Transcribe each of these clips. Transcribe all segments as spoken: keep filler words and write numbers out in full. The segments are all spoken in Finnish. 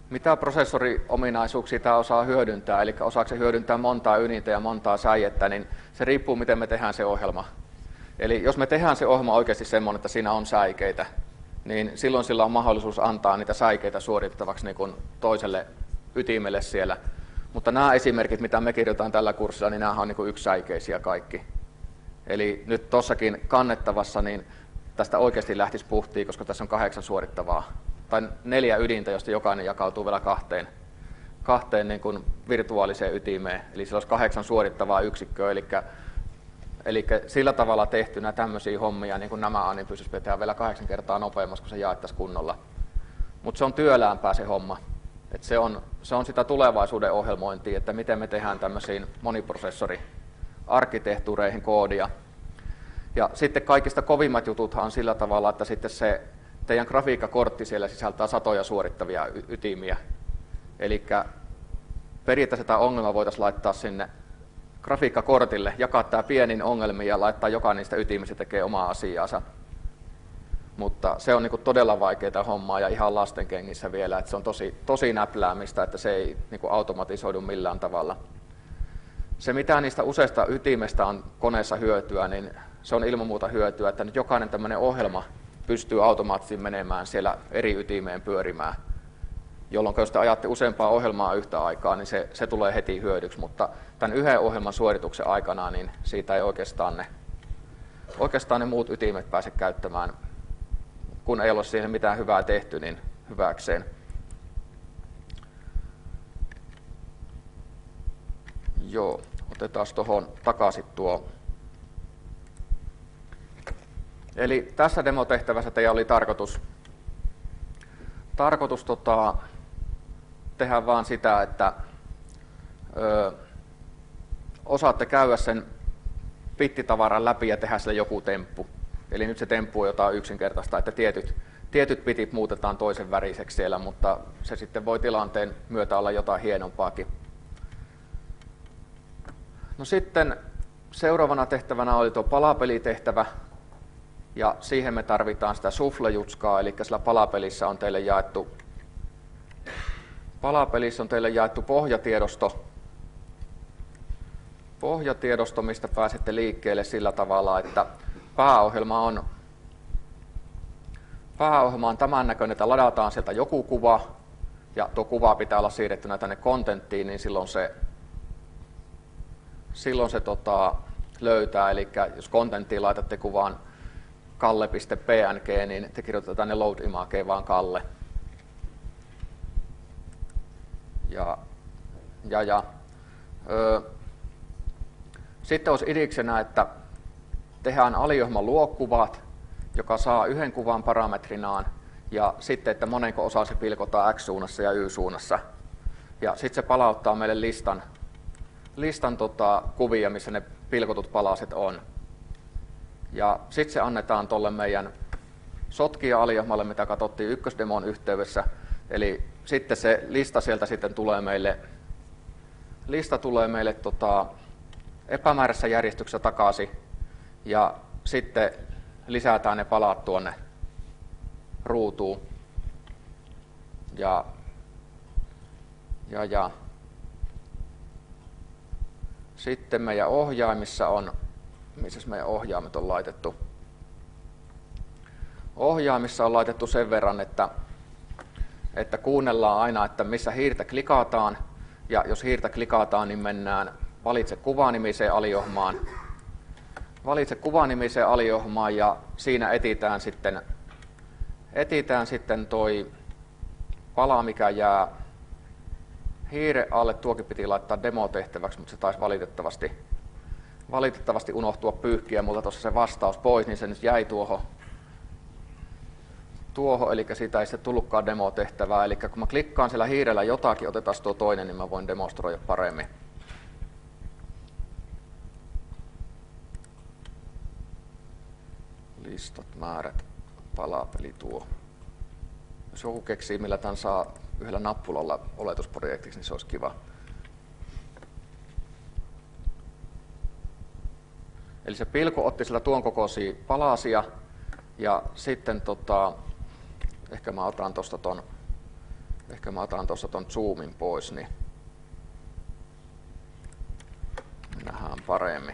Mitä prosessoriominaisuuksia tämä osaa hyödyntää, eli osaako se hyödyntää montaa ydintä ja montaa säijettä, niin se riippuu, miten me tehdään se ohjelma. Eli jos me tehdään se ohjelma oikeasti semmoinen, että siinä on säikeitä, niin silloin sillä on mahdollisuus antaa niitä säikeitä suoritettavaksi niin kuin toiselle ytimelle siellä. Mutta nämä esimerkit, mitä me kirjoitetaan tällä kurssilla, niin nämä on niin kuin yksisäikeisiä kaikki. Eli nyt tuossakin kannettavassa niin tästä oikeasti lähtisi puhtiin, koska tässä on kahdeksan suorittavaa. Tai neljä ydintä, josta jokainen jakautuu vielä kahteen, kahteen niin kuin virtuaaliseen ytimeen. Eli sillä olisi kahdeksan suorittavaa yksikköä, eli, eli sillä tavalla tehtynä tämmöisiä hommia, niin kuin nämä on, niin pystyisi vetämään vielä kahdeksan kertaa nopeammassa, kun se jaettaisiin kunnolla. Mutta se on työläämpää se homma. Et se, on, se on sitä tulevaisuuden ohjelmointia, että miten me tehdään tämmöisiin moniprosessori-arkkitehtuureihin koodia. Ja sitten kaikista kovimmat jututhan on sillä tavalla, että sitten se teidän grafiikkakortti siellä sisältää satoja suorittavia ytimiä. Eli periaatteessa tämä ongelma voitaisiin laittaa sinne grafiikkakortille, jakaa tämä pienin ongelmiin ja laittaa jokainen niistä ytimistä tekee omaa asiaansa. Mutta se on niinku todella vaikeaa hommaa ja ihan lastenkengissä vielä, että se on tosi, tosi näpläämistä, että se ei niinku automatisoidu millään tavalla. Se mitä niistä useista ytimestä on koneessa hyötyä, niin se on ilman muuta hyötyä, että nyt jokainen tämmöinen ohjelma pystyy automaattisesti menemään siellä eri ytimeen pyörimään, jolloin jos te ajatte useampaa ohjelmaa yhtä aikaa, niin se, se tulee heti hyödyksi, mutta tämän yhden ohjelman suorituksen aikana niin siitä ei oikeastaan ne, oikeastaan ne muut ytimet pääse käyttämään, kun ei ole siihen mitään hyvää tehty, niin hyväkseen. Joo, otetaan tuohon takaisin tuo. Eli tässä demotehtävässä teillä oli tarkoitus, tarkoitus tota, tehdä vaan sitä, että ö, osaatte käydä sen bittitavaran läpi ja tehdä sille joku temppu. Eli nyt se temppu on jotain yksinkertaista, että tietyt, tietyt bitit muutetaan toisen väriseksi siellä, mutta se sitten voi tilanteen myötä olla jotain hienompaakin. No sitten seuraavana tehtävänä oli tuo palapelitehtävä. Ja siihen me tarvitaan sitä suflejutskaa, eli sillä palapelissä on teille jaettu, palapelissä on teille jaettu pohjatiedosto, pohjatiedosto, mistä pääsette liikkeelle sillä tavalla, että pääohjelma on, pääohjelma on tämän näköinen, että ladataan sieltä joku kuva, ja tuo kuva pitää olla siirrettynä tänne contenttiin, niin silloin se, silloin se tota, löytää, eli jos contenttiin laitatte kuvaan kalle.png, niin te kirjoitatte tänne load imageen vaan Kalle. Ja, ja, ja. Ö, sitten olisi idiksenä, että tehdään aliohjelman luokuvat, joka saa yhden kuvan parametrinaan, ja sitten, että monenko osaa se pilkotaan X-suunnassa ja Y-suunnassa. Ja sitten se palauttaa meille listan, listan tota, kuvia, missä ne pilkotut palaset on. Ja sitten se annetaan tuolle meidän sotkija-aliohjelmalle, mitä katsottiin ykkösdemon yhteydessä. Eli sitten se lista sieltä sitten tulee meille, lista tulee meille tota, epämääräisessä järjestyksessä takaisin. Ja sitten lisätään ne palat tuonne ruutuun. Ja, ja, ja. Sitten meidän ohjaimissa on, missä meidän ohjaimet on laitettu? Ohjaimissa on laitettu sen verran, että, että kuunnellaan aina, että missä hiirtä klikataan. Ja jos hiirtä klikataan, niin mennään valitse kuvanimiseen aliohjelmaan. Valitse kuvanimiseen aliohjelmaan ja siinä etitään sitten, etitään sitten toi pala, mikä jää hiiren alle. Tuokin piti laittaa demotehtäväksi, mutta se taisi valitettavasti, valitettavasti unohtua pyyhkiä multa tuossa se vastaus pois, niin se nyt jäi tuohon. Tuohon, eli siitä ei sitten tullutkaan demotehtävää. Eli kun mä klikkaan siellä hiirellä jotakin, otetaan tuo toinen, niin mä voin demonstroida paremmin. Listat, määrät, palapeli tuo. Jos joku keksii, millä tämän saa yhdellä nappulalla oletusprojektiksi, niin se olisi kiva. Eli se pilku otti sillä tuon kokoisia palasia ja sitten tota, ehkä mä otan tuosta ton Ehkä mä otan tuossa ton zoomin pois, niin nähdään paremmin.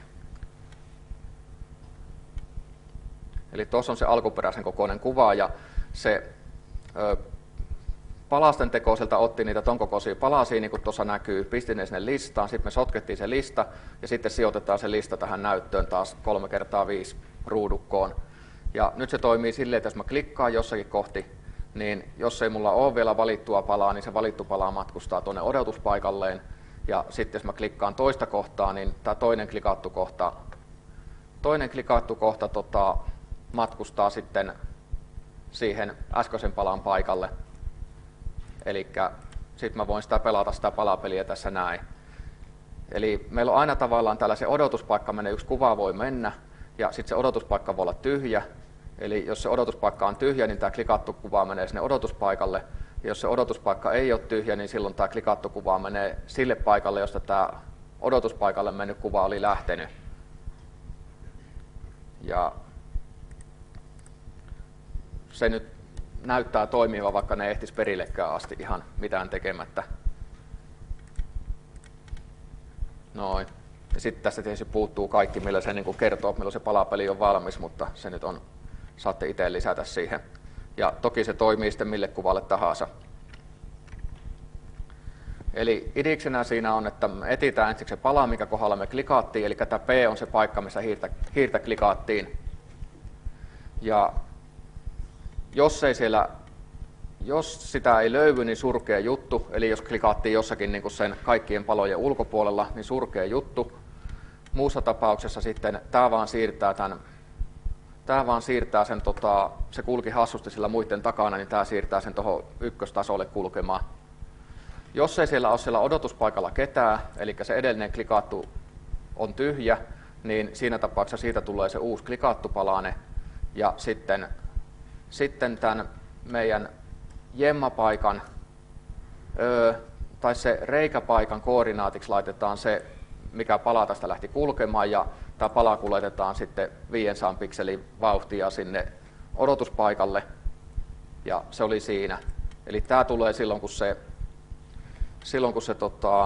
Eli tuossa on se alkuperäisen kokoinen kuva ja se ö, palasten teko sieltä otti niitä ton kokoisia palasia, niin kuin tuossa näkyy, pisti ne sinne listaan, sitten me sotkettiin se lista ja sitten sijoitetaan se lista tähän näyttöön taas kolme kertaa viisi ruudukkoon. Ja nyt se toimii silleen, että jos mä klikkaan jossakin kohti, niin jos ei mulla ole vielä valittua palaa, niin se valittu pala matkustaa tuonne odotuspaikalleen. Ja sitten jos mä klikkaan toista kohtaa, niin tämä toinen klikattu kohta, toinen klikattu kohta tota, matkustaa sitten siihen äskeisen palan paikalle. Eli sitten mä voin sitä pelata sitä palapeliä tässä näin. Eli meillä on aina tavallaan tällaisen odotuspaikka menee, yksi kuva voi mennä, ja sitten se odotuspaikka voi olla tyhjä. Eli jos se odotuspaikka on tyhjä, niin tämä klikattu kuva menee sinne odotuspaikalle. Ja jos se odotuspaikka ei ole tyhjä, niin silloin tämä klikattu kuva menee sille paikalle, josta tämä odotuspaikalle mennyt kuva oli lähtenyt. Ja se nyt näyttää toimiva, vaikka ne ehtis perillekään asti ihan mitään tekemättä. Noin. Ja sitten tässä tietysti puuttuu kaikki, millä se niin kuin kertoo, milloin se palapeli on valmis, mutta se nyt on, saatte itse lisätä siihen. Ja toki se toimii sitten mille kuvalle tahansa. Eli idiksenä siinä on, että me etsitään ensiksi se pala, minkä kohdalla me klikattiin, eli tämä P on se paikka, missä hiirtä, hiirtä klikattiin. Ja jos, ei siellä, jos sitä ei löydy, niin surkea juttu, eli jos klikattiin jossakin niin kuin sen kaikkien palojen ulkopuolella, niin surkea juttu. Muussa tapauksessa sitten tämä vaan siirtää tämän, tämä vaan siirtää sen, tota, se kulki hassusti sillä muiden takana, niin tämä siirtää sen tuohon ykköstasolle kulkemaan. Jos ei siellä ole siellä odotuspaikalla ketään, eli se edellinen klikattu on tyhjä, niin siinä tapauksessa siitä tulee se uusi klikattu palane, ja sitten, sitten tämän meidän jemmapaikan öö, tai se reikäpaikan koordinaatiksi laitetaan se, mikä pala tästä lähti kulkemaan, ja tämä pala kuljetetaan sitten viisisataa pikselin vauhtia sinne odotuspaikalle, ja se oli siinä. Eli tämä tulee silloin, kun se, silloin, kun se tota,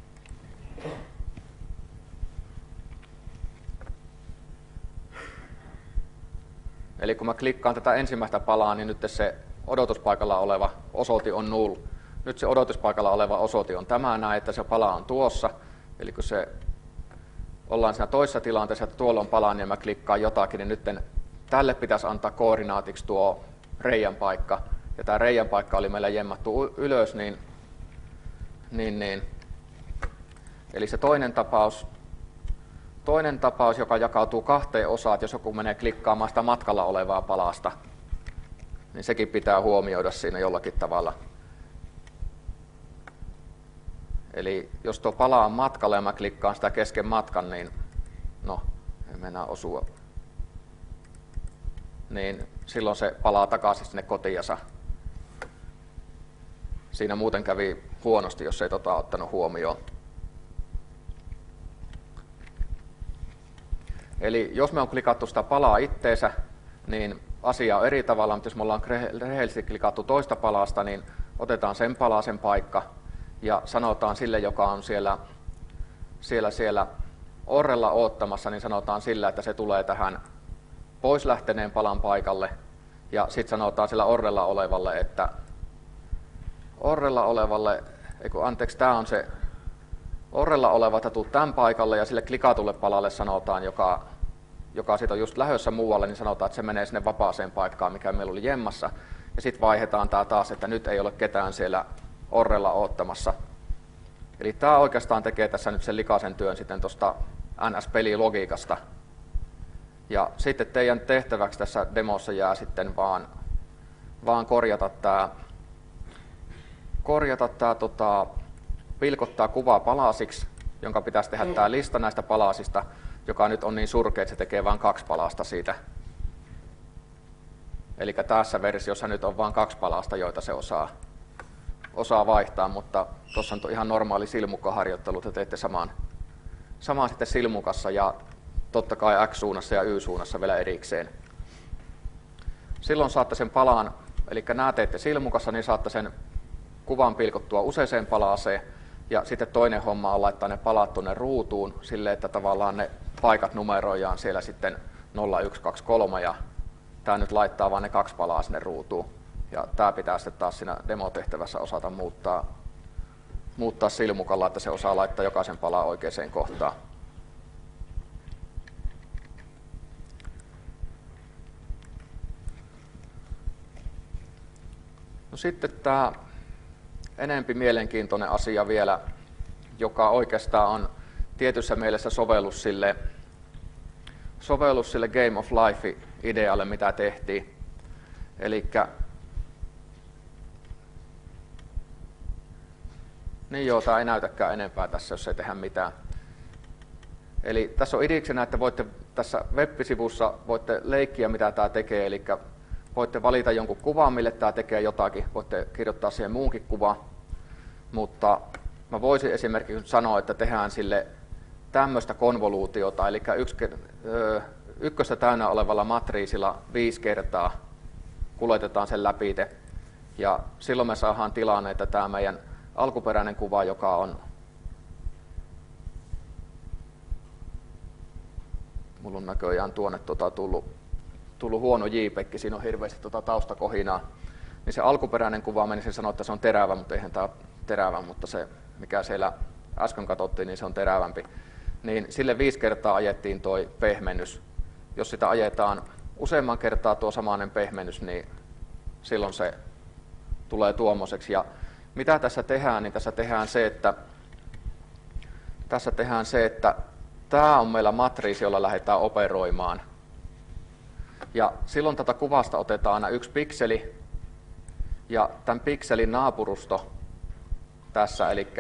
eli kun mä klikkaan tätä ensimmäistä palaa, niin nyt se odotuspaikalla oleva osoite on null. Nyt se odotuspaikalla oleva osoite on tämä näin, että se pala on tuossa. Eli kun se ollaan siinä toisessa tilanteessa, että tuolla on pala, niin mä klikkaan jotakin, niin nyt tälle pitäisi antaa koordinaatiksi tuo reijän paikka. Ja tämä reijän paikka oli meillä jemmattu ylös, niin, niin, niin. Eli se toinen tapaus, toinen tapaus, joka jakautuu kahteen osaan, että jos joku menee klikkaamaan sitä matkalla olevaa palasta, niin sekin pitää huomioida siinä jollakin tavalla. Eli jos tuo pala on matkalla ja mä klikkaan sitä kesken matkan, niin no, ei mennä osua. Niin silloin se palaa takaisin sinne kotiinsa. Siinä muuten kävi huonosti, jos ei tota ottanut huomioon. Eli jos me on klikattu sitä palaa itteensä, niin asia on eri tavalla, mutta jos me ollaan rehellisesti klikattu toista palasta, niin otetaan sen palasen paikka ja sanotaan sille, joka on siellä, siellä, siellä orrella oottamassa, niin sanotaan sillä, että se tulee tähän pois lähteneen palan paikalle. Ja sitten sanotaan sillä orrella olevalle, että orrella olevalle, eiku, anteeksi, tämä on se orrella oleva, että tuu tämän paikalle, ja sille klikatulle palalle sanotaan, joka, joka siitä on just lähdössä muualle, niin sanotaan, että se menee sinne vapaaseen paikkaan, mikä meillä oli jemmassa. Ja sitten vaihdetaan tämä taas, että nyt ei ole ketään siellä orrella oottamassa. Eli tämä oikeastaan tekee tässä nyt sen likaisen työn sitten tuosta N S-pelilogiikasta. Ja sitten teidän tehtäväksi tässä demossa jää sitten vaan, vaan korjata tämä, korjata tämä tota, pilkottaa kuvaa palasiksi, jonka pitäisi tehdä tämä lista näistä palasista, joka nyt on niin surkea, että se tekee vain kaksi palasta siitä. Eli tässä versiossa nyt on vain kaksi palasta, joita se osaa, osaa vaihtaa, mutta tuossa on ihan normaali silmukkaharjoittelu, että teette saman, saman sitten silmukassa ja totta kai X-suunnassa ja Y-suunnassa vielä erikseen. Silloin saatte sen palan, eli nämä teette silmukassa, niin saatte sen kuvan pilkottua useaseen palaseen, ja sitten toinen homma on laittaa ne palat tuonne ruutuun silleen, että tavallaan ne paikat numeroidaan siellä sitten nolla, yksi, kaksi, kolme, ja tämä nyt laittaa vaan ne kaksi palaa sinne ruutuun. Ja tämä pitää sitten taas siinä demotehtävässä osata muuttaa, muuttaa silmukalla, että se osaa laittaa jokaisen palaa oikeaan kohtaan. No sitten tämä enempi mielenkiintoinen asia vielä, joka oikeastaan on tietyssä mielessä sovellus sille, sovellus sille Game of Life-idealle, mitä tehtiin. Elikkä, niin joo, tämä ei näytäkään enempää tässä, jos ei tehdä mitään. Eli tässä on idiksenä, että voitte tässä web-sivussa voitte leikkiä, mitä tämä tekee, eli voitte valita jonkun kuvan, mille tämä tekee jotakin, voitte kirjoittaa siihen muunkin kuvan, mutta mä voisin esimerkiksi sanoa, että tehdään sille tämmöistä konvoluutiota, eli yksi, ö, ykköstä täynnä olevalla matriisilla viisi kertaa kuljetetaan sen läpi, ja silloin me saadaan tilanne, että tämä meidän alkuperäinen kuva, joka on, mulla on näköjään tuonne tota tullut, tullut huono JPEG, siinä on hirveästi tota taustakohinaa, niin se alkuperäinen kuva menisin sanoa, että se on terävä, mutta eihän tämä ole terävä, mutta se mikä siellä äsken katsottiin, niin se on terävämpi. Niin sille viisi kertaa ajettiin toi pehmennys. Jos sitä ajetaan useamman kertaa tuo samainen pehmennys, niin silloin se tulee tuommoiseksi. Ja mitä tässä tehdään, niin tässä tehdään se, että tässä tehdään se, että tämä on meillä matriisi, jolla lähdetään operoimaan. Ja silloin tätä kuvasta otetaan aina yksi pikseli, ja tämän pikselin naapurusto tässä, eli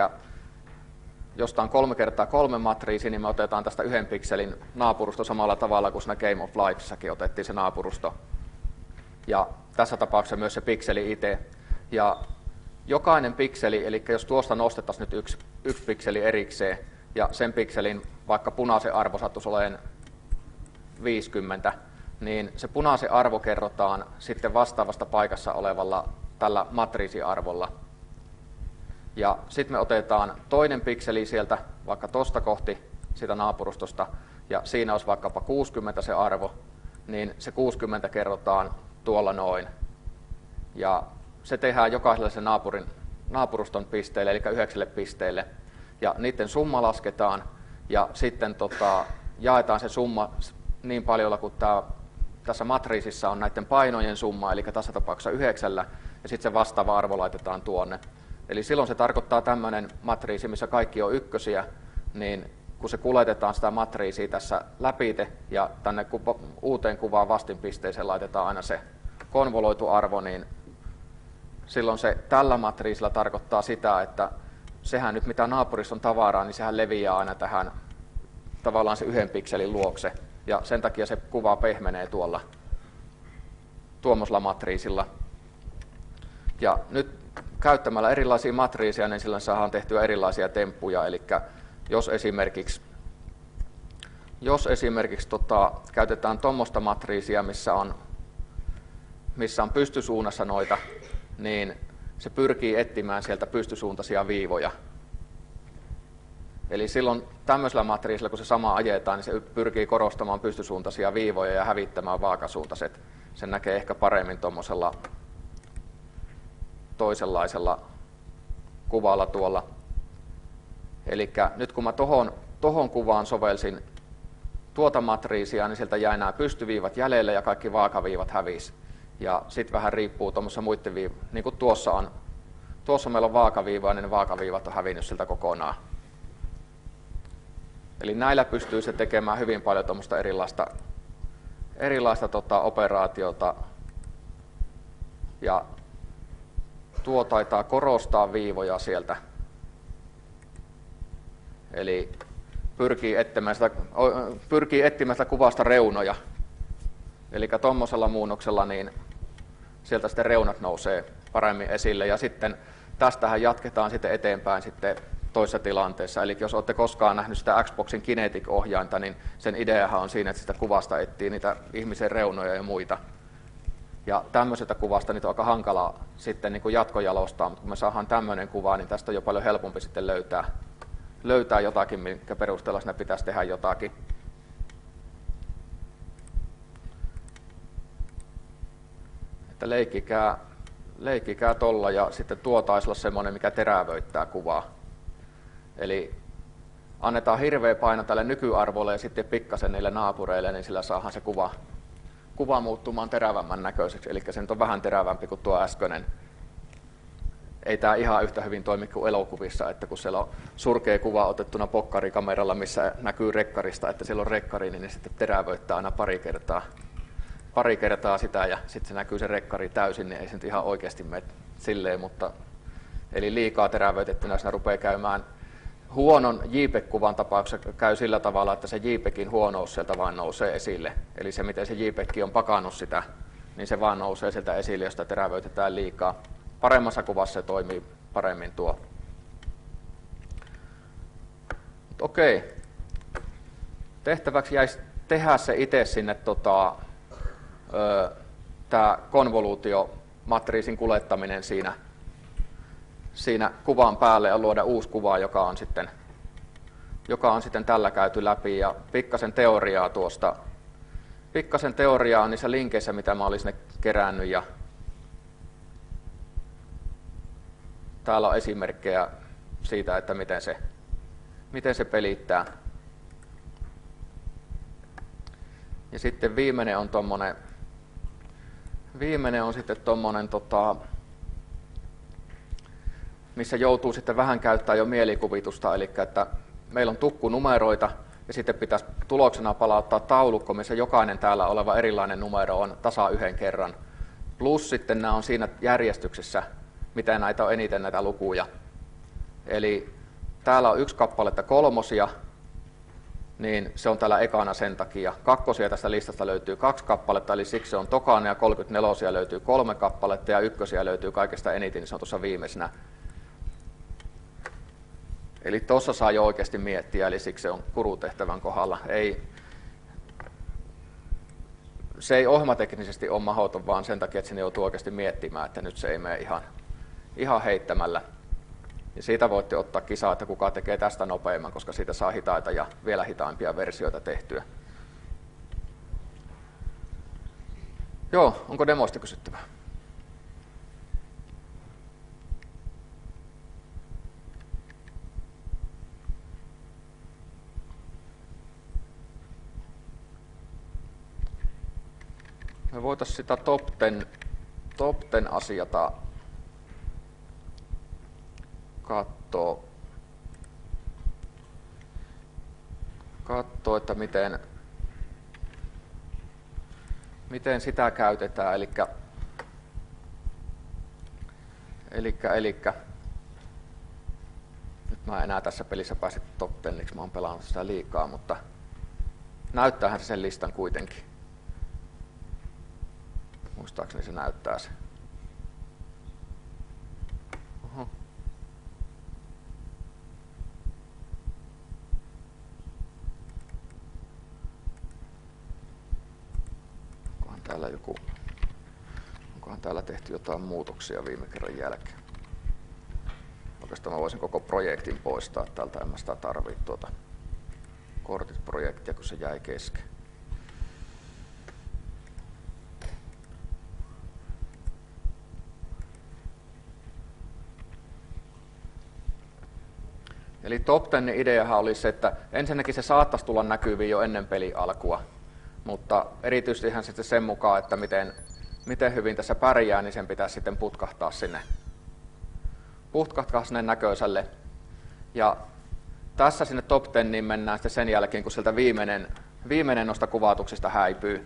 jos tämä on kolme kertaa kolme matriisi, niin me otetaan tästä yhden pikselin naapurusto samalla tavalla kuin siinä Game of Lifessäkin otettiin se naapurusto. Ja tässä tapauksessa myös se pikseli itse. Ja jokainen pikseli, eli jos tuosta nostettaisiin nyt yksi, yksi pikseli erikseen, ja sen pikselin vaikka punaisen arvo sattuisi olemaan viisikymmentä, niin se punaisen arvo kerrotaan sitten vastaavasta paikassa olevalla tällä matriisiarvolla. Ja sitten me otetaan toinen pikseli sieltä vaikka tuosta kohti sitä naapurustosta, ja siinä olisi vaikkapa kuusikymmentä se arvo, niin se kuusikymmentä kerrotaan tuolla noin. Ja se tehdään jokaiselle se naapurin, naapuruston pisteelle, eli yhdeksälle pisteelle. Ja niiden summa lasketaan, ja sitten tota, jaetaan se summa niin paljon kuin tämä, tässä matriisissa on näiden painojen summa, eli tässä tapauksessa yhdeksällä, ja sitten se vastaava arvo laitetaan tuonne. Eli silloin se tarkoittaa tämmöinen matriisi, missä kaikki on ykkösiä, niin kun se kuljetetaan sitä matriisia tässä läpite ja tänne kuva, uuteen kuvaan vastinpisteeseen laitetaan aina se konvoluoitu arvo, niin silloin se tällä matriisilla tarkoittaa sitä, että sehän nyt mitä naapurissa on tavaraa, niin sehän leviää aina tähän tavallaan se yhden pikselin luokse. Ja sen takia se kuva pehmenee tuolla tuommoisella matriisilla. Ja nyt käyttämällä erilaisia matriiseja, niin silloin saadaan tehtyä erilaisia temppuja. Eli jos esimerkiksi, jos esimerkiksi tota, käytetään tuommoista matriisia, missä on, missä on pystysuunnassa noita, niin se pyrkii etsimään sieltä pystysuuntaisia viivoja. Eli silloin tämmöisellä matriisilla, kun se sama ajetaan, niin se pyrkii korostamaan pystysuuntaisia viivoja ja hävittämään vaakasuuntaiset. Sen näkee ehkä paremmin tuommoisella toisenlaisella kuvalla tuolla. Eli nyt kun mä tohon, tohon kuvaan sovelsin tuota matriisia, niin sieltä jäi nämä pystyviivat jäljelle ja kaikki vaakaviivat hävisi. Ja sitten vähän riippuu tuommoissa muiden viivoista, niin kuin tuossa on. Tuossa meillä on vaakaviiva, niin ne vaakaviivat on hävinnyt siltä kokonaan. Eli näillä pystyy se tekemään hyvin paljon tuommoista erilaista, erilaista tota, operaatiota. Ja tuo taitaa korostaa viivoja sieltä. Eli pyrkii etsimään sitä, pyrkii etsimään sitä kuvasta reunoja. Eli tuommoisella muunnoksella niin sieltä sitten reunat nousee paremmin esille. Ja sitten tästähän jatketaan sitten eteenpäin sitten toisessa tilanteessa. Eli jos olette koskaan nähnyt sitä Xboxin Kinetic-ohjainta, niin sen ideahan on siinä, että sitä kuvasta etsii niitä ihmisen reunoja ja muita. Ja tämmöisestä kuvasta niitä on aika hankala sitten niin kuin jatkojalostaa, mutta kun me saadaan tämmöinen kuva, niin tästä on jo paljon helpompi sitten löytää, löytää jotakin, minkä perusteella siinä pitäisi tehdä jotakin. Että leikkikää, leikkikää tolla ja sitten tuo taisi olla semmoinen, mikä terävöittää kuvaa. Eli annetaan hirveä paino tälle nykyarvolle ja sitten pikkasen niille naapureille, niin sillä saadaan se kuva, kuva muuttumaan terävämmän näköiseksi. Eli se nyt on vähän terävämpi kuin tuo äskeinen. Ei tämä ihan yhtä hyvin toimi kuin elokuvissa, että kun siellä on surkea kuva otettuna pokkarikameralla, missä näkyy rekkarista, että siellä on rekkari, niin ne sitten terävöittää aina pari kertaa. pari kertaa sitä ja sitten se näkyy se rekkari täysin, niin ei se nyt ihan oikeasti mene silleen, mutta eli liikaa terävöitettynä siinä rupeaa käymään. Huonon JPEG-kuvan tapauksessa käy sillä tavalla, että se JPEGin huonous sieltä vaan nousee esille. Eli se, miten se JPEG on pakannut sitä, niin se vaan nousee sieltä esille, jos sitä terävöitetään liikaa. Paremmassa kuvassa se toimii paremmin tuo. Mut okei. Tehtäväksi jäisi tehdä se itse sinne tota, tämä konvoluutiomatriisin kuljettaminen siinä, siinä kuvan päälle ja luoda uusi kuva, joka on sitten, joka on sitten tällä käyty läpi. Ja pikkasen teoriaa tuosta, pikkasen teoriaa on niissä linkeissä, mitä mä olin sinne kerännyt. Ja täällä on esimerkkejä siitä, että miten se, miten se pelittää. Ja sitten viimeinen on tommonen, viimeinen on sitten tommonen, tota, missä joutuu sitten vähän käyttää jo mielikuvitusta, eli että meillä on tukkunumeroita ja sitten pitäisi tuloksena palauttaa taulukko, missä jokainen täällä oleva erilainen numero on tasa yhden kerran. Plus sitten nämä on siinä järjestyksessä, miten näitä on eniten näitä lukuja. Eli täällä on yksi kappaletta kolmosia, niin se on täällä ekana sen takia. Kakkosia tästä listasta löytyy kaksi kappaletta, eli siksi se on tokana, ja kolmekymmentäneljä löytyy kolme kappaletta, ja ykkösiä löytyy kaikesta eniten, niin se on tuossa viimeisenä. Eli tuossa saa jo oikeasti miettiä, eli siksi se on kurutehtävän kohdalla. Ei, se ei ohjelmateknisesti ole mahdoton, vaan sen takia, että sinne joutuu oikeasti miettimään, että nyt se ei mene ihan, ihan heittämällä. Ja siitä voitte ottaa kisaa, että kuka tekee tästä nopeamman, koska siitä saa hitaita ja vielä hitaimpia versioita tehtyä. Joo, onko demoista kysyttävää? Me voitaisiin sitä top ten, top ten asiata katsoa, katsoa, että miten, miten sitä käytetään. Elikkä, elikkä, elikkä. Nyt mä en enää tässä pelissä pääse top teniksi, mä oon pelannut sitä liikaa, mutta näyttäähän se sen listan kuitenkin. Muistaakseni se näyttää se. Oho. Onkohan täällä joku, onkohan täällä tehty jotain muutoksia viime kerran jälkeen? Oikeastaan mä voisin koko projektin poistaa täältä, en mä sitä tarvitse tuota kortit-projektia, kun se jäi kesken. Eli top ten ideahan oli se, että ensinnäkin se saattaisi tulla näkyviin jo ennen pelin alkua, mutta erityisesti ihan sitten sen mukaan, että miten, miten hyvin tässä pärjää, niin sen pitäisi sitten putkahtaa sinne, putkahtaa sinne näköiselle. Ja tässä sinne top teniin mennään sitten sen jälkeen, kun sieltä viimeinen, viimeinen noista kuvatuksista häipyy.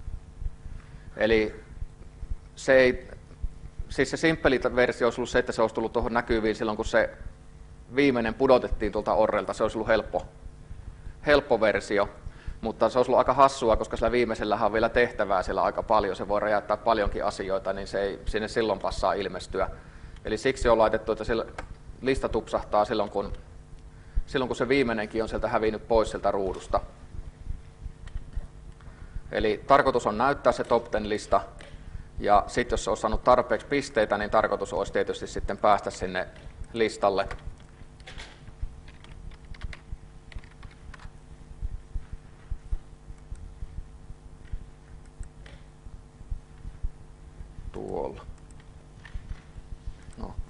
Eli se ei, siis se simppeli versio olisi ollut se, että se olisi tullut tuohon näkyviin silloin, kun se viimeinen pudotettiin tuolta orrelta, se olisi ollut helppo, helppo versio, mutta se olisi ollut aika hassua, koska sillä viimeisellähän on vielä tehtävää siellä aika paljon, se voi räjäyttää paljonkin asioita, niin se ei sinne silloin passaa ilmestyä. Eli siksi on laitettu, että lista tupsahtaa silloin kun, silloin, kun se viimeinenkin on sieltä hävinnyt pois sieltä ruudusta. Eli tarkoitus on näyttää se top ten lista, Ja sitten jos se olisi saanut tarpeeksi pisteitä, niin tarkoitus olisi tietysti sitten päästä sinne listalle. Tuolla. No.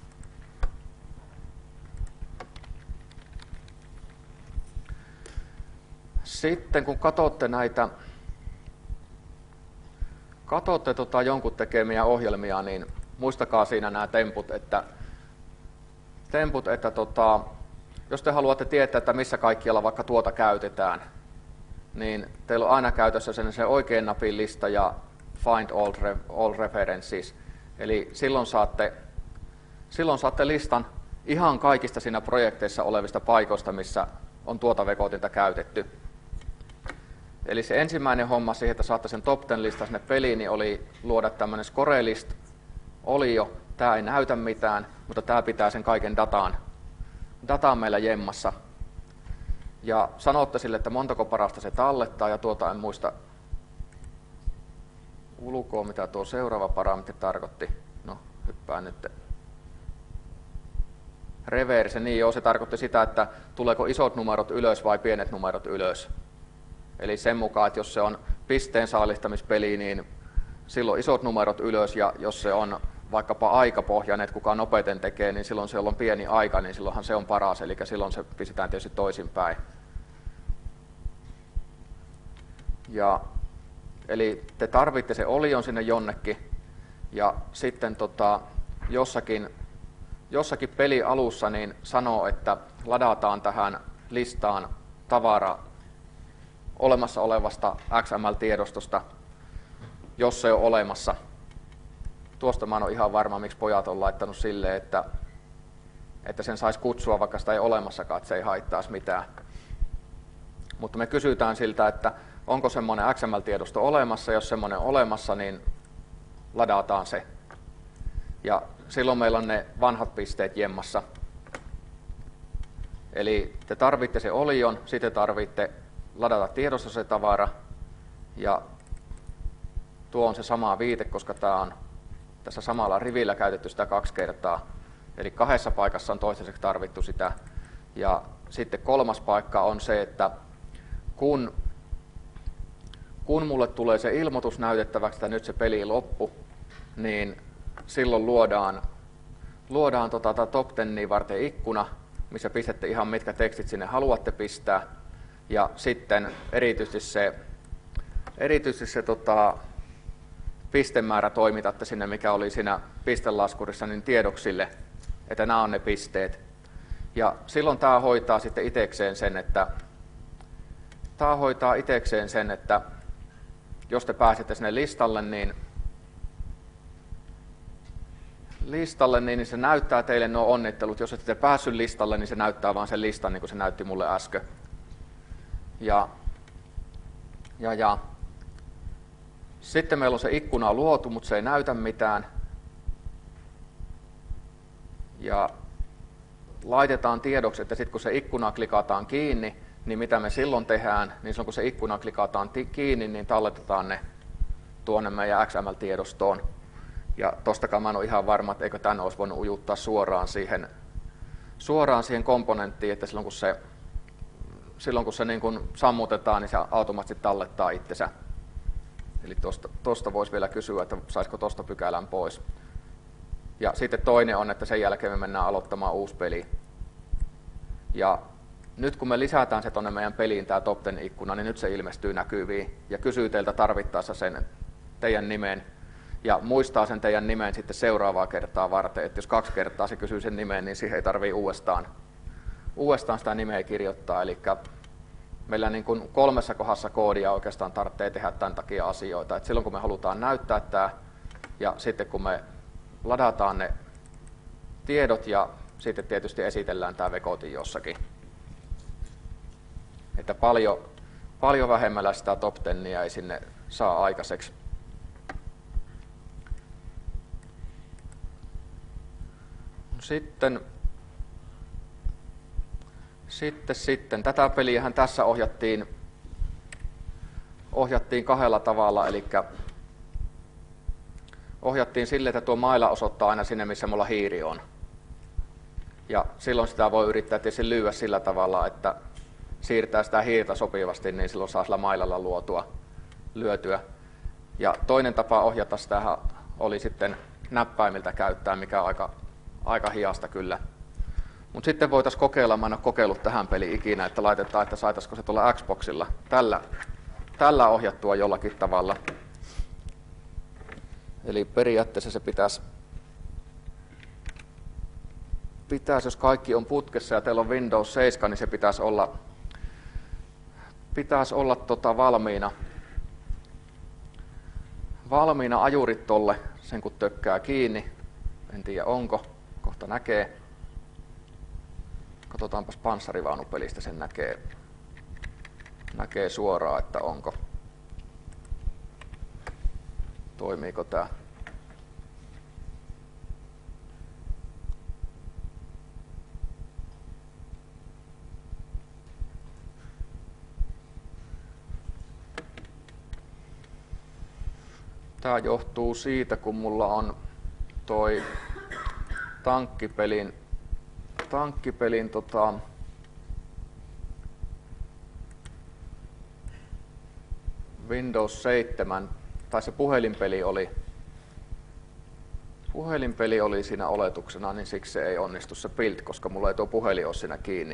Sitten kun katsotte näitä, katsotte tota jonkun tekemiä ohjelmia, niin muistakaa siinä nämä temput, että, temput, että tota, jos te haluatte tietää, että missä kaikkialla vaikka tuota käytetään, niin teillä on aina käytössä sen, sen oikean napin lista ja Find all, re, all references. Eli silloin saatte, silloin saatte listan ihan kaikista siinä projekteissa olevista paikoista, missä on tuota vekotinta käytetty. Eli se ensimmäinen homma siihen, että saatte sen top ten listan sinne peliin, niin oli luoda tämmöinen score list olio. Tämä ei näytä mitään, mutta tämä pitää sen kaiken dataan, dataan meillä jemmassa. Ja sanotte sille, että montako parasta se tallettaa, ja tuota en muista ulkoa, mitä tuo seuraava parametri tarkoitti. No, hyppään nyt. Reverse, niin joo, se tarkoitti sitä, että tuleeko isot numerot ylös vai pienet numerot ylös. Eli sen mukaan, että jos se on pisteen saalistamispeli, niin silloin isot numerot ylös, ja jos se on vaikkapa aikapohjainen, että kuka nopeiten tekee, niin silloin se on pieni aika, niin silloinhan se on paras, eli silloin se pistetään tietysti toisinpäin. Ja, eli te tarvitte se olion sinne jonnekin, ja sitten tota, jossakin, jossakin pelialussa niin sanoo, että ladataan tähän listaan tavara olemassa olevasta X M L-tiedostosta, jos se on olemassa. Tuosta mä en ole ihan varma, miksi pojat on laittanut silleen, että, että sen saisi kutsua, vaikka sitä ei olemassakaan, että se ei haittaisi mitään. Mutta me kysytään siltä, että onko semmoinen X M L-tiedosto olemassa, jos semmoinen on olemassa, niin ladataan se. Ja silloin meillä on ne vanhat pisteet jemmassa. Eli te tarvitte se olion, sitten tarvitte ladata tiedossa se tavara, ja tuo on se sama viite, koska tämä on tässä samalla rivillä käytetty sitä kaksi kertaa. Eli kahdessa paikassa on toistaiseksi tarvittu sitä. Ja sitten kolmas paikka on se, että kun, kun mulle tulee se ilmoitus näytettäväksi, että nyt se peli loppu, niin silloin luodaan, luodaan tota, top teniä varten ikkuna, missä pistätte ihan mitkä tekstit sinne haluatte pistää. Ja sitten erityisesti se, erityisesti se tota, pistemäärä toimitatte sinne, mikä oli siinä pistelaskurissa, niin tiedoksille, että nämä on ne pisteet. Ja silloin tämä hoitaa sitten itekseen sen, että tämä hoitaa itekseen sen, että jos te pääsette sinne listalle, niin listalle, niin se näyttää teille nuo onnittelut. Jos ette päässyt listalle, niin se näyttää vaan sen listan, niin kuin se näytti mulle äsken. Ja, ja, ja. Sitten meillä on se ikkuna luotu, mutta se ei näytä mitään. Ja laitetaan tiedoksi, että sitten kun se ikkuna klikataan kiinni, niin mitä me silloin tehdään, niin silloin kun se ikkuna klikataan kiinni, niin talletetaan ne tuonne meidän X M L-tiedostoon. Ja tostakaan mä en ole ihan varma, että eikö tämän olisi voinut ujuttaa suoraan siihen, suoraan siihen komponenttiin, että silloin kun se, silloin kun se niin kuin sammutetaan, niin se automaattisesti tallettaa itsensä. Eli tosta, tosta voisi vielä kysyä, että saisiko tosta pykälän pois. Ja sitten toinen on, että sen jälkeen me mennään aloittamaan uusi peli. Ja nyt kun me lisätään se tuonne meidän peliin, tämä top ten ikkuna, niin nyt se ilmestyy näkyviin ja kysyy teiltä tarvittaessa sen teidän nimen. Ja muistaa sen teidän nimen sitten seuraavaa kertaa varten, että jos kaksi kertaa se kysyy sen nimen, niin siihen ei tarvitse uudestaan, uudestaan sitä nimeä kirjoittaa. Eli meillä niin kuin kolmessa kohdassa koodia oikeastaan tarvitsee tehdä tämän takia asioita. Et silloin kun me halutaan näyttää tämä, ja sitten kun me ladataan ne tiedot, ja sitten tietysti esitellään tämä vekotin jossakin. Että paljon, paljon vähemmällä sitä top teniä ei sinne saa aikaiseksi. Sitten, sitten, sitten. Tätä peliähän tässä ohjattiin, ohjattiin kahdella tavalla, eli ohjattiin silleen, että tuo maila osoittaa aina sinne, missä mulla hiiri on. Ja silloin sitä voi yrittää tietysti lyödä sillä tavalla, että siirtää sitä hiirtä sopivasti, niin silloin saa sillä mailalla luotua, lyötyä. Ja toinen tapa ohjata sitä oli sitten näppäimiltä käyttää, mikä on aika, aika hiasta kyllä. Mutta sitten voitaisiin kokeilla, mä en ole kokeillut tähän peliin ikinä, että laitetaan, että saitaisiko se tuolla Xboxilla tällä, tällä ohjattua jollakin tavalla. Eli periaatteessa se pitäisi, pitäisi, jos kaikki on putkessa ja teillä on Windows seitsemän, niin se pitäisi olla, pitäisi olla tota valmiina, valmiina ajurit tolle, sen kun tökkää kiinni. En tiedä onko, kohta näkee. Katsotaanpas panssarivaunupelistä, sen näkee, näkee suoraan, että onko. Toimiiko tämä? Tämä johtuu siitä, kun mulla on toi tankkipelin, tankkipelin tota, Windows seitsemän, tai se puhelinpeli oli, puhelinpeli oli siinä oletuksena, niin siksi se ei onnistu se build, koska mulla ei tuo puhelin ole siinä kiinni.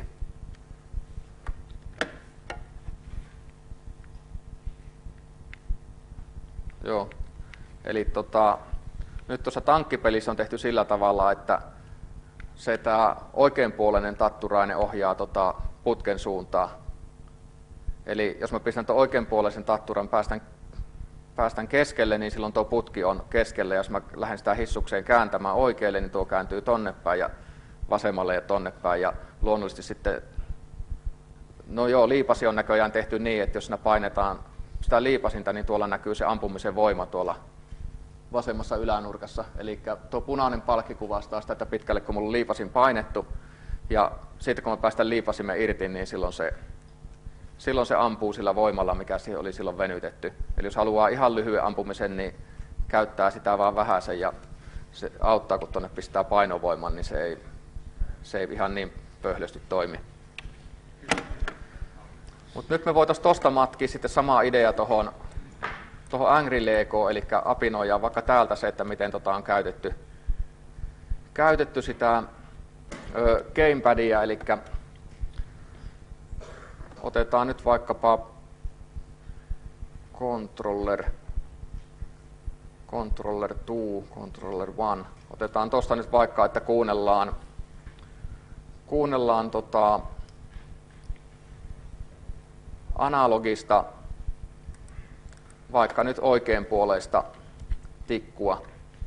Joo. Eli tota, nyt tuossa tankkipelissä on tehty sillä tavalla, että se tämä oikeanpuoleinen tatturainen ohjaa tota putken suuntaan. Eli jos mä pistän tuon oikeanpuoleisen tatturan, päästän, päästän keskelle, niin silloin tuo putki on keskelle. Jos mä lähden sitä hissukseen kääntämään oikealle, niin tuo kääntyy tonne päin ja vasemmalle ja tonne päin. Ja luonnollisesti sitten, no joo, liipasi on näköjään tehty niin, että jos siinä painetaan sitä liipasinta, niin tuolla näkyy se ampumisen voima tuolla vasemmassa ylänurkassa. Eli tuo punainen palkki kuvastaa sitä, että pitkälle kun mulla on liipasin painettu, ja sitten kun mä päästän liipasimme irti, niin silloin se, silloin se ampuu sillä voimalla, mikä siihen oli silloin venytetty. Eli jos haluaa ihan lyhyen ampumisen, niin käyttää sitä vaan vähäsen, ja se auttaa, kun tuonne pistää painovoiman, niin se ei, se ei ihan niin pöhlösti toimi. Mutta nyt me voitaisiin tuosta matkia sitten sama idea tuohon tuohon Angry Legoon, eli apinoidaan vaikka täältä se, että miten tota on käytetty, käytetty sitä ö, gamepadia, eli otetaan nyt vaikkapa controller, controller kaksi, controller yksi. Otetaan tuosta nyt vaikka, että kuunnellaan, kuunnellaan tota analogista, vaikka nyt oikeanpuoleista tikkua.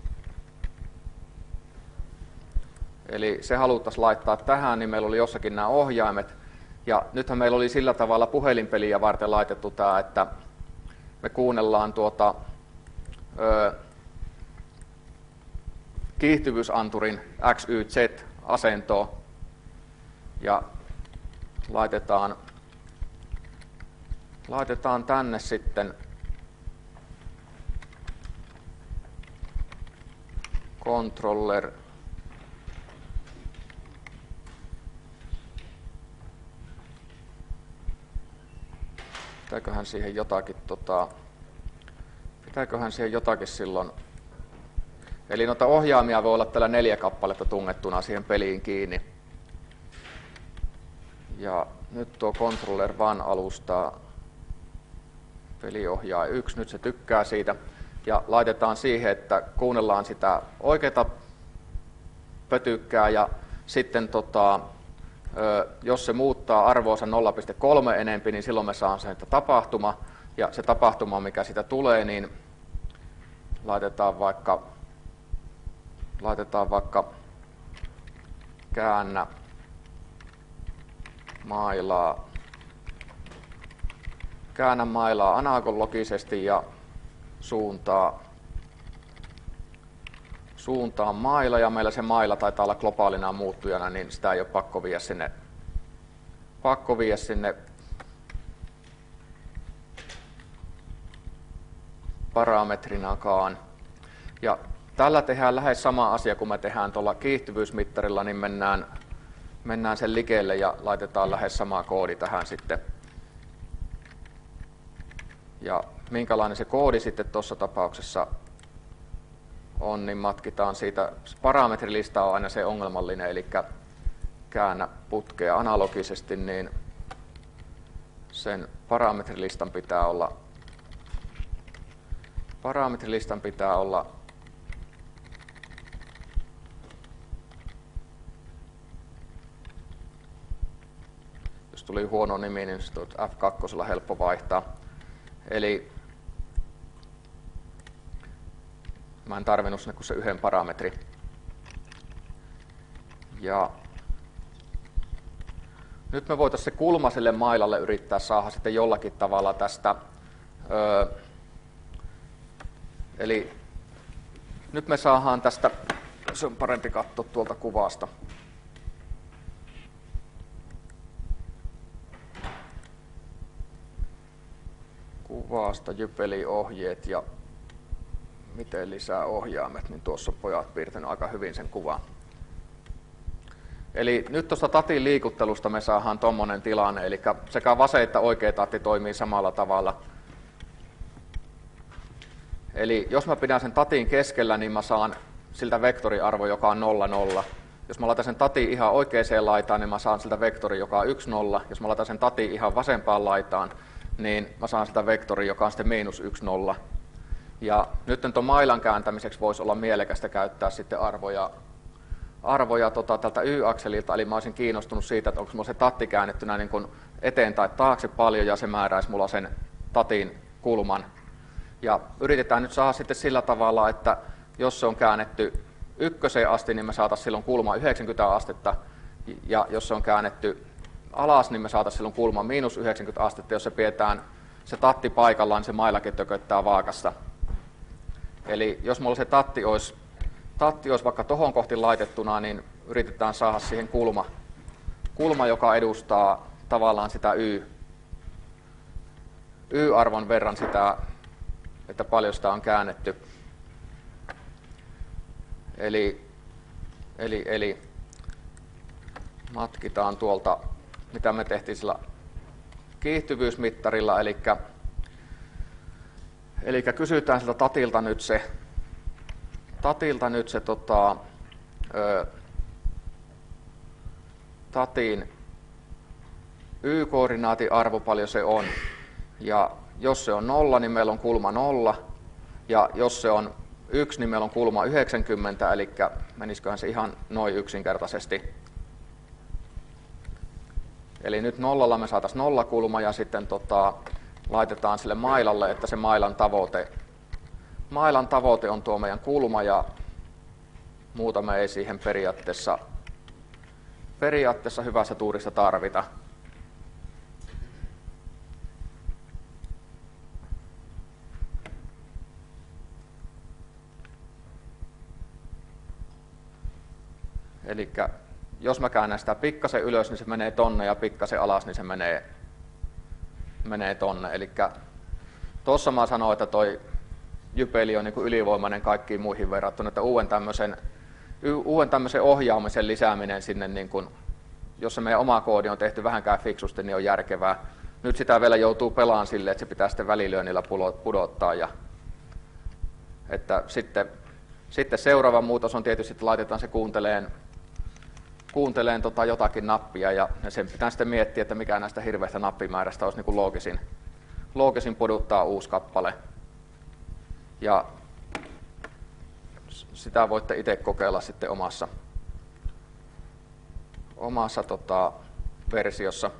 Eli se haluttaisiin laittaa tähän, niin meillä oli jossakin nämä ohjaimet. Ja nythän meillä oli sillä tavalla puhelinpeliä varten laitettu tämä, että me kuunnellaan tuota ö, kiihtyvyysanturin X Y Z-asentoa ja laitetaan, laitetaan tänne sitten controller pitääköhän siihen jotakin tota pitääköhän siihen jotakin silloin, eli noita ohjaamia voi olla tällä neljä kappaletta tungettuna siihen peliin kiinni. Ja nyt tuo controller one alustaa peliohjaaja yksi, nyt se tykkää siitä. Ja laitetaan siihen, että kuunnellaan sitä oikeata pötykkää ja sitten tota, jos se muuttaa arvoonsa nolla pilkku kolme enempi, niin silloin me saamme sen tapahtuma. Ja se tapahtuma, mikä siitä tulee, niin laitetaan vaikka, laitetaan vaikka käännä mailaa, käännä mailaa analogisesti ja suuntaa, suuntaan maila, ja meillä se maila taitaa olla globaalina muuttujana, niin sitä ei ole pakko viedä sinne, pakko viedä sinne parametrinakaan. Ja tällä tehdään lähes sama asia kuin me tehdään tuolla kiihtyvyysmittarilla, niin mennään, mennään sen likelle ja laitetaan lähes sama koodi tähän sitten. Ja minkälainen se koodi sitten tuossa tapauksessa on, niin matkitaan siitä. Parametrilista on aina se ongelmallinen, eli käännä putkea analogisesti, niin sen parametrilistan pitää olla, parametrilistan pitää olla jos tuli huono nimi, niin se F kaksi helppo vaihtaa. Eli mä en tarvinnut sinne kuin se yhden parametri. Ja nyt me voitaisiin se kulma sille mailalle yrittää saada sitten jollakin tavalla tästä. Öö, eli nyt me saadaan tästä, se on parempi katsoa tuolta kuvasta. Kuvasta jypeliohjeet ja miten lisää ohjaimet, niin tuossa on pojat piirtänyt aika hyvin sen kuvan. Eli nyt tuosta tatin liikuttelusta me saadaan tuommoinen tilanne, eli sekä vasen että oikea tatti toimii samalla tavalla. Eli jos mä pidän sen tatin keskellä, niin mä saan siltä vektoriarvo, joka on nolla nolla. Jos mä laitan sen tatin ihan oikeaan laitaan, niin mä saan siltä vektori, joka on yksi nolla. Jos mä laitan sen tatin ihan vasempaan laitaan, niin mä saan sitä vektori, joka on sitten miinus yksi nolla. Ja nyt tuon mailan kääntämiseksi voisi olla mielekästä käyttää sitten arvoja, arvoja tota, tältä y-akselilta, eli mä olisin kiinnostunut siitä, että onko mulla se tatti käännettynä niin kuin eteen tai taakse paljon, ja se määräisi mulla sen tatin kulman. Ja yritetään nyt saada sitten sillä tavalla, että jos se on käännetty ykköseen asti, niin me saataisiin silloin kulma yhdeksänkymmentä astetta, ja jos se on käännetty alas, niin me saataisiin silloin kulma miinus yhdeksänkymmentä astetta, jos se pidetään se tatti paikallaan, niin se mailakin tököttää vaakassa. Eli jos mulla se tatti olisi, tatti olisi vaikka tohon kohti laitettuna, niin yritetään saada siihen kulma, kulma joka edustaa tavallaan sitä y, y-arvon verran sitä, että paljon sitä on käännetty. Eli, eli, eli matkitaan tuolta, mitä me tehtiin sillä kiihtyvyysmittarilla, eli, eli kysytään siltä tatilta nyt se, tatilta nyt se tota, ö, tatin y-koordinaatin arvo, paljon se on. Ja jos se on nolla, niin meillä on kulma nolla. Ja jos se on yksi, niin meillä on kulma yhdeksänkymmentä, eli menisiköhän se ihan noin yksinkertaisesti. Eli nyt nollalla me saataisiin nollakulma ja sitten tota, laitetaan sille mailalle, että se mailan tavoite, mailan tavoite on tuo meidän kulma ja muuta me ei siihen periaatteessa, periaatteessa hyvässä tuurissa tarvita. Eli jos mä käännän sitä pikkasen ylös, niin se menee tonne, ja pikkasen alas, niin se menee, menee tonne. Eli tuossa mä sanoin, että toi jypeli on niin kuin ylivoimainen kaikkiin muihin verrattuna, että uuden tämmöisen, uuden tämmöisen ohjaamisen lisääminen sinne, niin kuin, jos se meidän oma koodi on tehty vähänkään fiksusti, niin on järkevää. Nyt sitä vielä joutuu pelaamaan silleen, että se pitää sitten välilyönnillä pudottaa. Ja, että sitten, sitten seuraava muutos on tietysti, että laitetaan se kuunteleen, kuunteleen tota jotakin nappia, ja sen pitää sitten miettiä, että mikä näistä hirveästä nappimäärästä olisi niin kuin loogisin, loogisin puduttaa uusi kappale. Ja sitä voitte itse kokeilla sitten omassa, omassa tota, versiossa.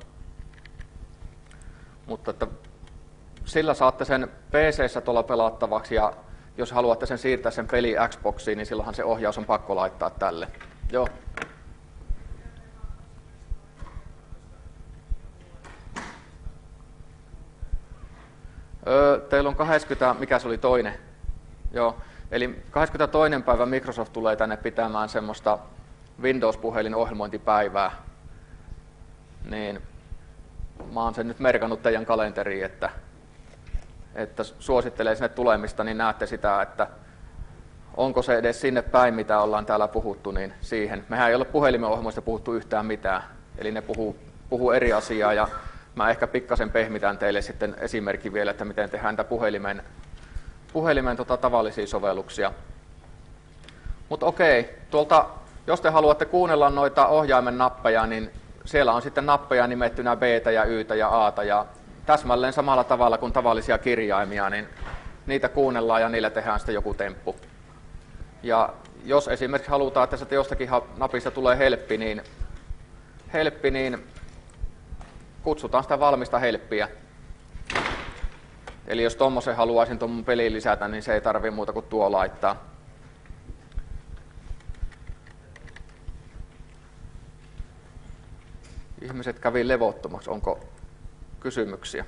Mutta että sillä saatte sen P C:ssä tuolla pelattavaksi, ja jos haluatte sen siirtää sen peli Xboxiin, niin silloinhan se ohjaus on pakko laittaa tälle. Joo. Öö, teillä on kahdeskymmenes, mikä se oli toinen? Joo, eli kahdeskymmenestoinen päivä Microsoft tulee tänne pitämään semmoista Windows-puhelin ohjelmointipäivää. Niin mä oon sen nyt merkannut teidän kalenteriin, että, että suosittelen sinne tulemista, niin näette sitä, että onko se edes sinne päin, mitä ollaan täällä puhuttu, niin siihen. Mehän ei ole puhelimen ohjelmoista puhuttu yhtään mitään, eli ne puhuu, puhuu eri asiaa, ja mä ehkä pikkasen pehmitän teille sitten esimerkki vielä, että miten tehdään näitä puhelimen, puhelimen tota, tavallisia sovelluksia. Mutta okei, tuolta, jos te haluatte kuunnella noita ohjaimen nappeja, niin siellä on sitten nappeja nimettynä B:tä ja Y:tä ja A:ta, ja täsmälleen samalla tavalla kuin tavallisia kirjaimia, niin niitä kuunnellaan ja niillä tehdään sitten joku temppu. Ja jos esimerkiksi halutaan, että sieltä jostakin napista tulee helppi, niin, helppi, niin kutsutaan sitä valmista helppiä. Eli jos tommosen haluaisin tuon peliin lisätä, niin se ei tarvitse muuta kuin tuo laittaa. Ihmiset kävi levottomaksi. Onko kysymyksiä?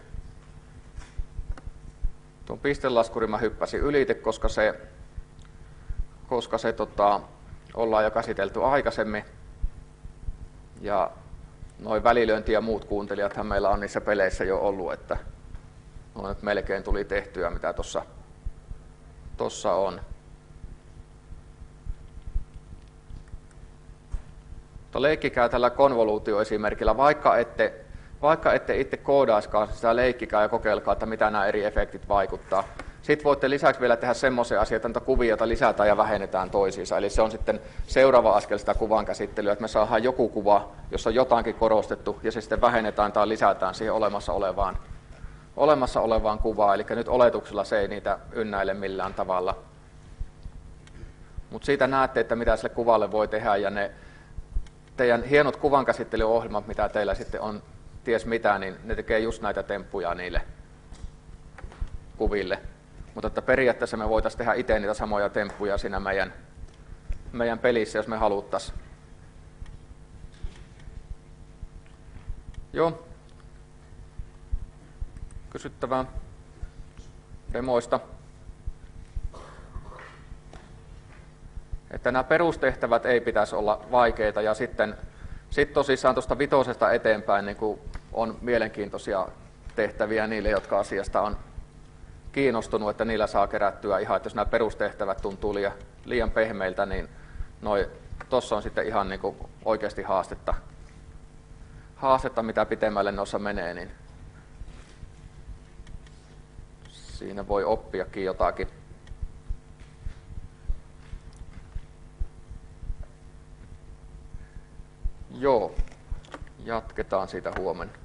Tuon pistelaskurin mä hyppäsin ylite, koska se, koska se tota, ollaan jo käsitelty aikaisemmin. Ja noin välilyönti ja muut kuuntelijathan meillä on niissä peleissä jo ollut, että no nyt melkein tuli tehtyä, mitä tuossa tossa on. Mutta leikkikää tällä konvoluutioesimerkillä, vaikka ette, vaikka ette itse koodaiskaan sitä leikkikää ja kokeilkaa, että mitä nämä eri efektit vaikuttaa. Sitten voitte lisäksi vielä tehdä semmoisia asioita, että kuviota lisätään ja vähennetään toisiinsa. Eli se on sitten seuraava askel sitä kuvan käsittelyä, että me saadaan joku kuva, jossa on jotakin korostettu, ja se sitten vähennetään tai lisätään siihen olemassa olevaan, olemassa olevaan kuvaan. Eli nyt oletuksella se ei niitä ynnäile millään tavalla. Mutta siitä näette, että mitä sille kuvalle voi tehdä, ja ne teidän hienot kuvankäsittelyohjelmat, mitä teillä sitten on ties mitä, niin ne tekee just näitä temppuja niille kuville. Mutta että periaatteessa me voitaisiin tehdä itse niitä samoja temppuja siinä meidän, meidän pelissä, jos me haluttaisiin. Joo. Kysyttävää demoista. Että nämä perustehtävät ei pitäisi olla vaikeita, ja sitten sit tosissaan tuosta vitosesta eteenpäin niin kuin on mielenkiintoisia tehtäviä niille, jotka asiasta on kiinnostunut, että niillä saa kerättyä ihan, että jos nämä perustehtävät tuntuu liian, liian pehmeiltä, niin tuossa on sitten ihan niin kuin oikeasti haastetta, haastetta, mitä pitemmälle noissa menee, niin siinä voi oppiakin jotakin. Joo, jatketaan siitä huomenna.